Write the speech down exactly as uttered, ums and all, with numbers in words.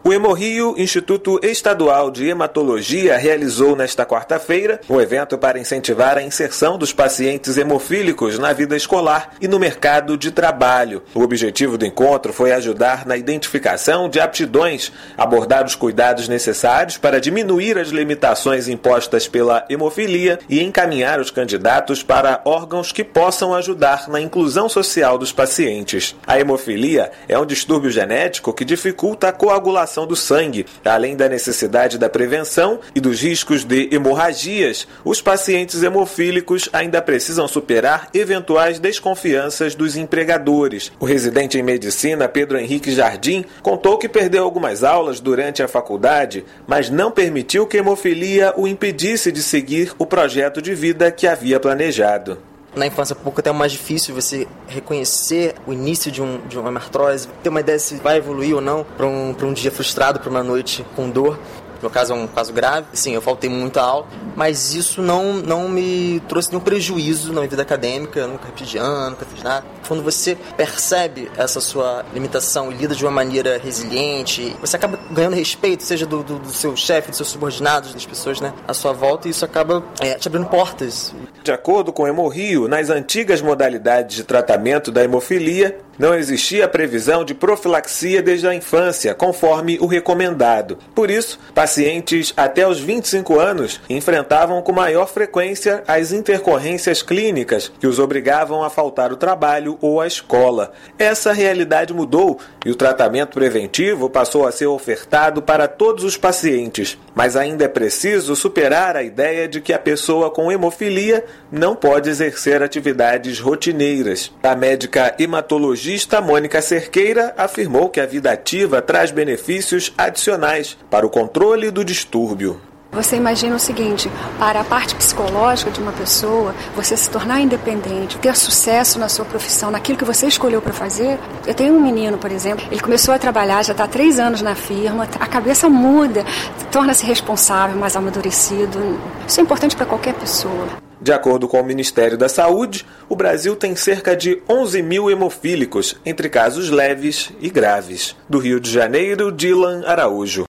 O Hemorrio, Instituto Estadual de Hematologia, realizou nesta quarta-feira um evento para incentivar a inserção dos pacientes hemofílicos na vida escolar e no mercado de trabalho. O objetivo do encontro foi ajudar na identificação de aptidões, abordar os cuidados necessários para diminuir as limitações impostas pela hemofilia e encaminhar os candidatos para órgãos que possam ajudar na inclusão social dos pacientes. A hemofilia é um distúrbio genético que dificulta a coagulação do sangue. Além da necessidade da prevenção e dos riscos de hemorragias, os pacientes hemofílicos ainda precisam superar eventuais desconfianças dos empregadores. O residente em medicina, Pedro Henrique Jardim, contou que perdeu algumas aulas durante a faculdade, mas não permitiu que a hemofilia o impedisse de seguir o projeto de vida que havia planejado. Na infância, um pouco até mais difícil você reconhecer o início de, um, de uma artrose, ter uma ideia se vai evoluir ou não para um, para um dia frustrado, para uma noite com dor. No meu caso é um caso grave, sim, eu faltei muita aula, mas isso não, não me trouxe nenhum prejuízo na minha vida acadêmica, eu nunca repeti de ano, nunca fiz nada. Quando você percebe essa sua limitação e lida de uma maneira resiliente, você acaba ganhando respeito, seja do, do, do seu chefe, dos seus subordinados, das pessoas, né, à sua volta, e isso acaba é, te abrindo portas. De acordo com o Hemorrio, nas antigas modalidades de tratamento da hemofilia, não existia previsão de profilaxia desde a infância, conforme o recomendado. Por isso, pacientes até os vinte e cinco anos enfrentavam com maior frequência as intercorrências clínicas que os obrigavam a faltar ao trabalho ou à escola. Essa realidade mudou e o tratamento preventivo passou a ser ofertado para todos os pacientes. Mas ainda é preciso superar a ideia de que a pessoa com hemofilia não pode exercer atividades rotineiras. A médica hematologista Mônica Cerqueira afirmou que a vida ativa traz benefícios adicionais para o controle do distúrbio. Você imagina o seguinte, para a parte psicológica de uma pessoa, você se tornar independente, ter sucesso na sua profissão, naquilo que você escolheu para fazer. Eu tenho um menino, por exemplo, ele começou a trabalhar, já está há três anos na firma, a cabeça muda, torna-se responsável, mais amadurecido. Isso é importante para qualquer pessoa. De acordo com o Ministério da Saúde, o Brasil tem cerca de onze mil hemofílicos, entre casos leves e graves. Do Rio de Janeiro, Dylan Araújo.